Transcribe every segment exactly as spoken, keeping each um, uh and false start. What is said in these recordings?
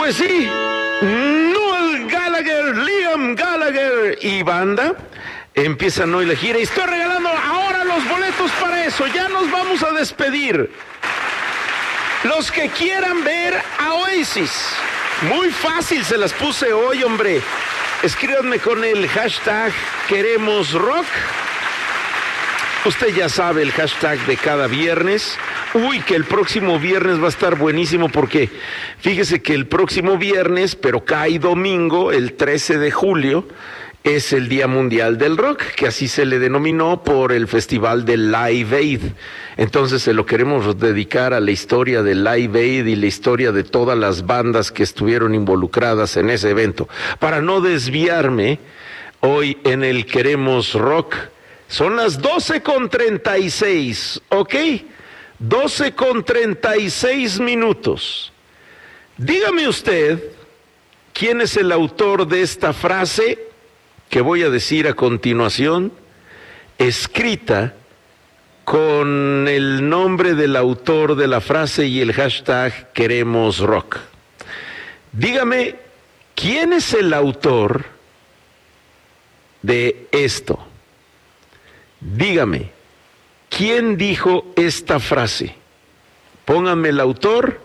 Pues sí, Noel Gallagher, Liam Gallagher y banda empiezan hoy la gira y estoy regalando ahora los boletos para eso. Ya nos vamos a despedir. Los que quieran ver a Oasis, muy fácil, se las puse hoy, hombre. Escríbanme con el hashtag Queremos Rock. Usted ya sabe el hashtag de cada viernes. Uy, que el próximo viernes va a estar buenísimo porque fíjese que el próximo viernes, pero cae domingo, el trece de julio, es el Día Mundial del Rock, que así se le denominó por el festival de Live Aid. Entonces se lo queremos dedicar a la historia de Live Aid y la historia de todas las bandas que estuvieron involucradas en ese evento. Para no desviarme, hoy en el Queremos Rock, son las doce con treinta y seis, ¿ok? doce con treinta y seis minutos. Dígame usted, ¿quién es el autor de esta frase que voy a decir a continuación, escrita con el nombre del autor de la frase y el hashtag Queremos Rock? Dígame, ¿quién es el autor de esto? Dígame, ¿quién dijo esta frase? Póngame el autor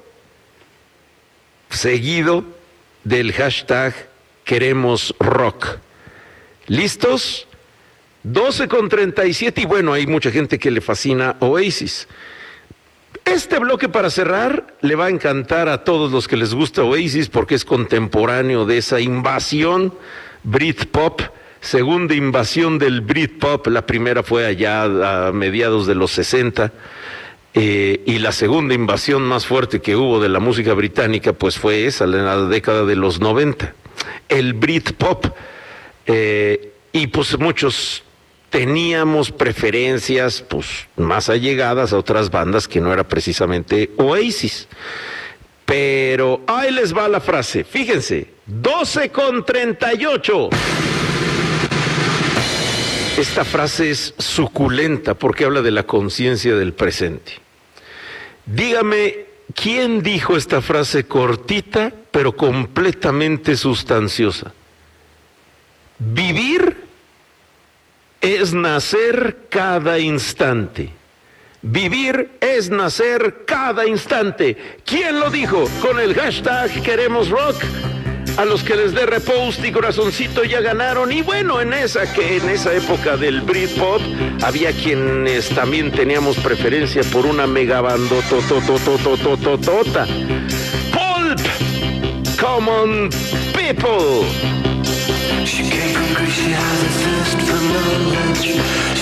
seguido del hashtag Queremos Rock. ¿Listos? doce con treinta y siete y bueno, hay mucha gente que le fascina Oasis. Este bloque para cerrar le va a encantar a todos los que les gusta Oasis porque es contemporáneo de esa invasión Britpop, segunda invasión del Britpop. La primera fue allá a mediados de los sesenta eh, y la segunda invasión más fuerte que hubo de la música británica pues fue esa, en la década de los noventa, el Britpop. Eh, y pues muchos teníamos preferencias pues más allegadas a otras bandas que no era precisamente Oasis. Pero ahí les va la frase, fíjense, doce con treinta y ocho. Esta frase es suculenta porque habla de la conciencia del presente. Dígame, ¿quién dijo esta frase cortita pero completamente sustanciosa? Vivir es nacer cada instante. Vivir es nacer cada instante. ¿Quién lo dijo? Con el hashtag Queremos Rock. A los que les dé repost y corazoncito ya ganaron. Y bueno, en esa que en esa época del Britpop había quienes también teníamos preferencia por una megabandototototototota. Pulp, Common People. She came from Greece, she has a thirst for knowledge.